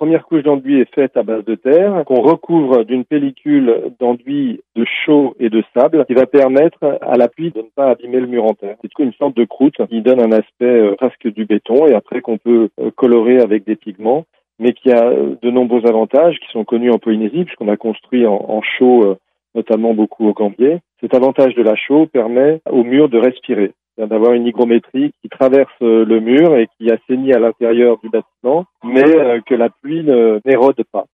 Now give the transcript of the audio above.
première couche d'enduit est faite à base de terre, qu'on recouvre d'une pellicule d'enduit de chaux et de sable qui va permettre à la pluie de ne pas abîmer le mur en terre. C'est une sorte de croûte qui donne un aspect presque du béton et après qu'on peut colorer avec des pigments, mais qui a de nombreux avantages qui sont connus en Polynésie puisqu'on a construit en chaux notamment beaucoup au Gambier. Cet avantage de la chaux permet au mur de respirer, d'avoir une hygrométrie qui traverse le mur et qui assainit à l'intérieur du bâtiment, mais que la pluie n'érode pas.